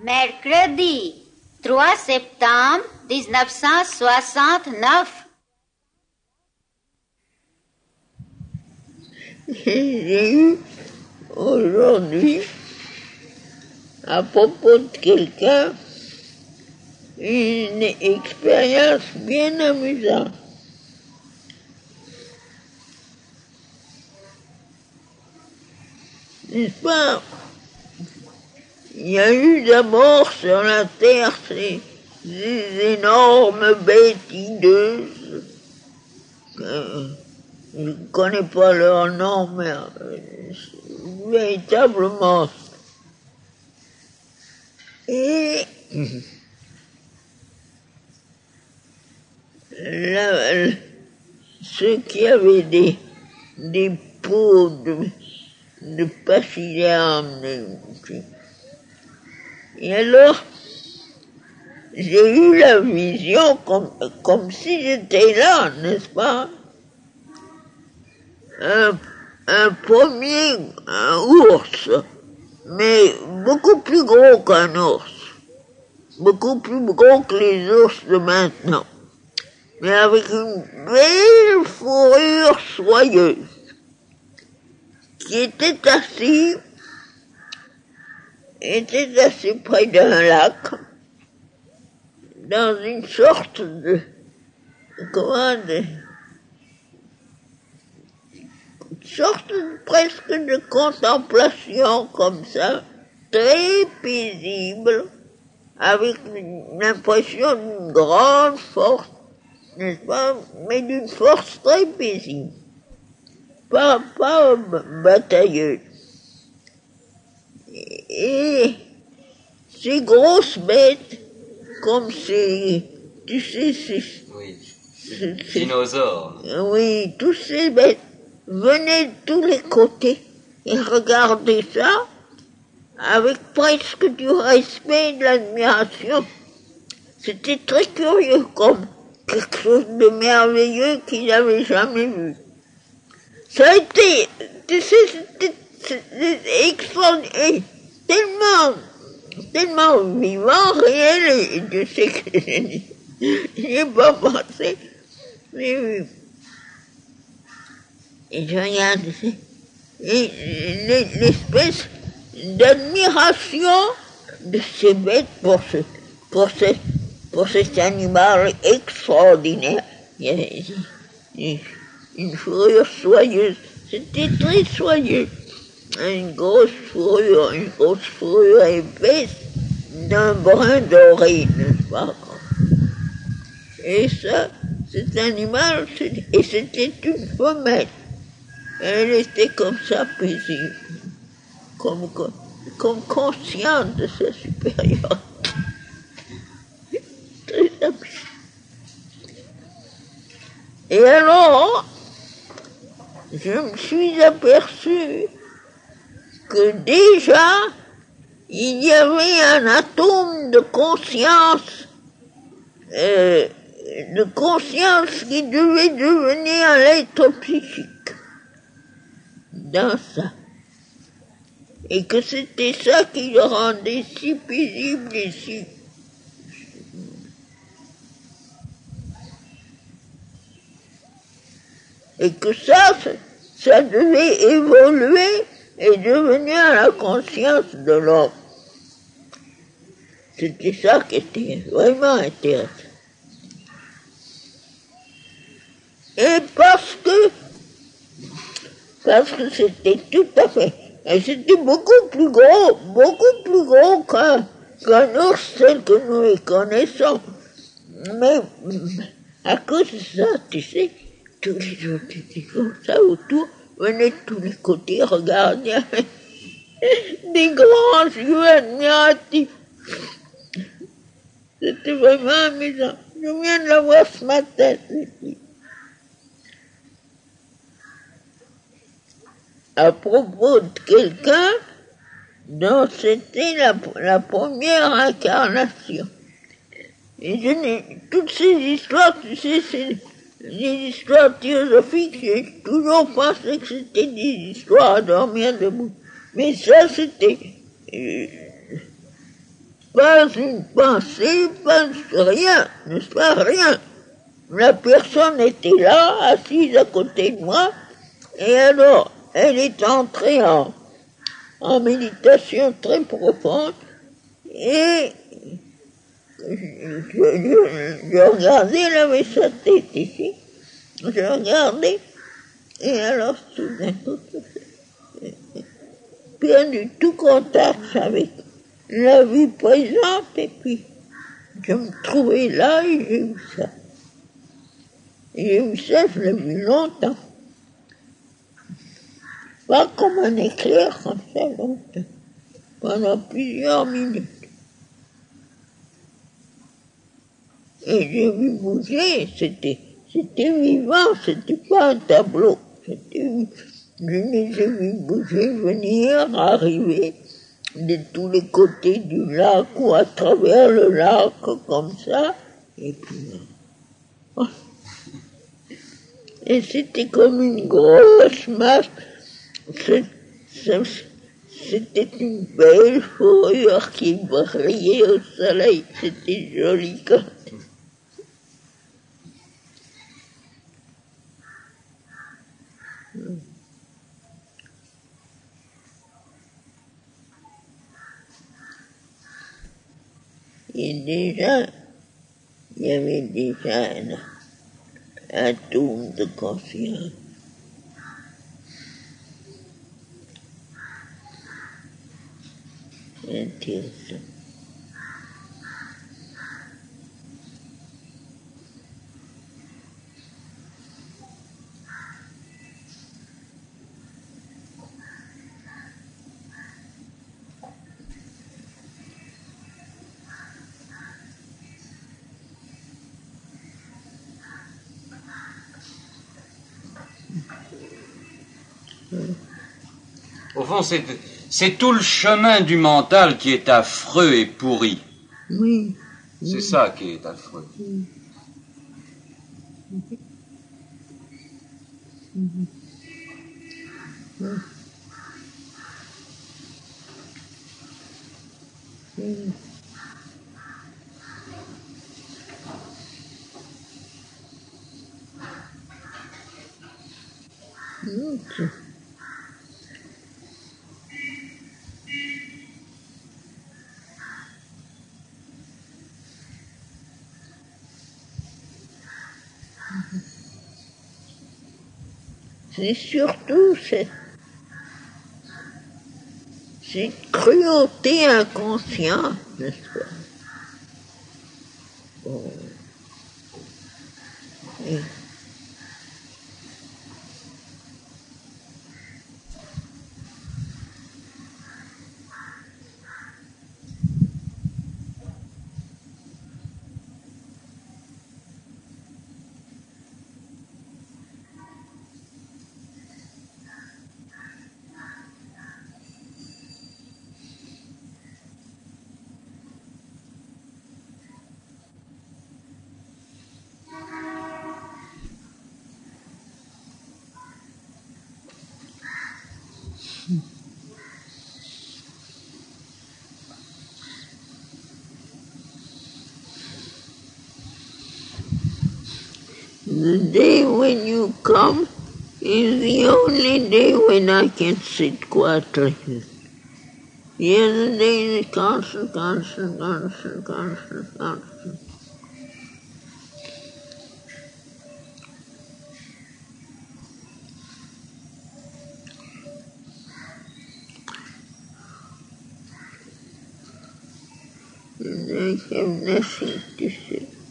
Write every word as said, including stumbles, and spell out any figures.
Mercredi trois septembre mille neuf cent soixante-neuf. J'ai eu aujourd'hui, à propos de quelqu'un, une expérience bien amusante. N'est-ce pas? Il y a eu d'abord sur la Terre ces, ces énormes bêtes hideuses. Euh, je ne connais pas leur nom, mais euh, véritablement. Et la, ceux qui avaient des, des pots de, de pachyderme, et alors, j'ai eu la vision comme, comme si j'étais là, n'est-ce pas? Un, un premier, un ours, mais beaucoup plus gros qu'un ours, beaucoup plus gros que les ours de maintenant, mais avec une belle fourrure soyeuse, qui était assis, était assis près d'un lac, dans une sorte de, comment de, une sorte de, presque de contemplation comme ça, très paisible, avec l'impression d'une grande force, n'est-ce pas, mais d'une force très paisible, pas, pas batailleuse. Et ces grosses bêtes, comme ces, tu sais, ces, oui. ces, dinosaures. Oui, tous ces bêtes venaient de tous les côtés et regardaient ça avec presque du respect et de l'admiration. C'était très curieux, comme quelque chose de merveilleux qu'ils n'avaient jamais vu. Ça a été, tu sais, c'était, c'était extraordinaire, tellement, tellement vivant, réel, et je sais que je n'y ai pas pensé, mais oui. Et je regarde, et l'espèce d'admiration de ces bêtes pour, ce, pour, ce, pour cet animal extraordinaire. Il y avait une fourrure soyeuse, c'était très soyeux. Une grosse fourrure, une grosse fourrure épaisse d'un brun doré, n'est-ce pas? Et ça, cet animal, et c'était une femelle. Elle était comme ça paisible, comme, comme, comme consciente de sa supériorité. Très amusant. Et alors, je me suis aperçu que déjà, il y avait un atome de conscience, euh, de conscience qui devait devenir un être psychique dans ça. Et que c'était ça qui le rendait si paisible et si... Et que ça, ça devait évoluer et devenir la conscience de l'homme. C'était ça qui était vraiment intéressant. Et parce que, parce que c'était tout à fait, et c'était beaucoup plus gros, beaucoup plus gros qu'un, qu'un ours tel que nous les connaissons. Mais à cause de ça, tu sais, tous les autres étaient comme ça autour, venaient de tous les côtés, regardaient avec des grands yeux admiratifs. C'était vraiment amusant. Je viens de la voir ce matin. À propos de quelqu'un dont c'était la, la première incarnation. Et je n'ai, toutes ces histoires, tu sais, c'est des histoires théosophiques, j'ai toujours pensé que c'était des histoires à dormir debout. Mais ça, c'était... Euh, pas une pensée, pas rien, n'est-ce pas, rien. La personne était là, assise à côté de moi, et alors, elle est entrée en, en méditation très profonde, et je, je, je regardais, elle avait sa tête ici, je regardais, et alors tout d'un coup, bien du tout contact avec la vie présente, et puis je me trouvais là et j'ai vu ça. Et j'ai vu ça, je l'ai vu longtemps. Pas comme un éclair, comme ça, longtemps. Pendant plusieurs minutes. Et j'ai vu bouger, c'était, c'était vivant, c'était pas un tableau. C'était, je les ai vu bouger, venir, arriver de tous les côtés du lac ou à travers le lac, comme ça. Et puis, oh. Et c'était comme une grosse masse. C'était une belle fourrure qui brillait au soleil. C'était joli comme ça. Et déjà, il y avait déjà un atome de conscience. Intéressant. Au fond, c'est, c'est tout le chemin du mental qui est affreux et pourri. Oui. C'est oui. ça qui est affreux. Oui. Mm-hmm. Mm-hmm. Mm-hmm. Mm-hmm. C'est surtout cette, cette cruauté inconsciente, n'est-ce pas? Bon. Et the day when you come is the only day when I can sit quietly. The other day is constant, constant, constant, constant, constant. And I have nothing to say.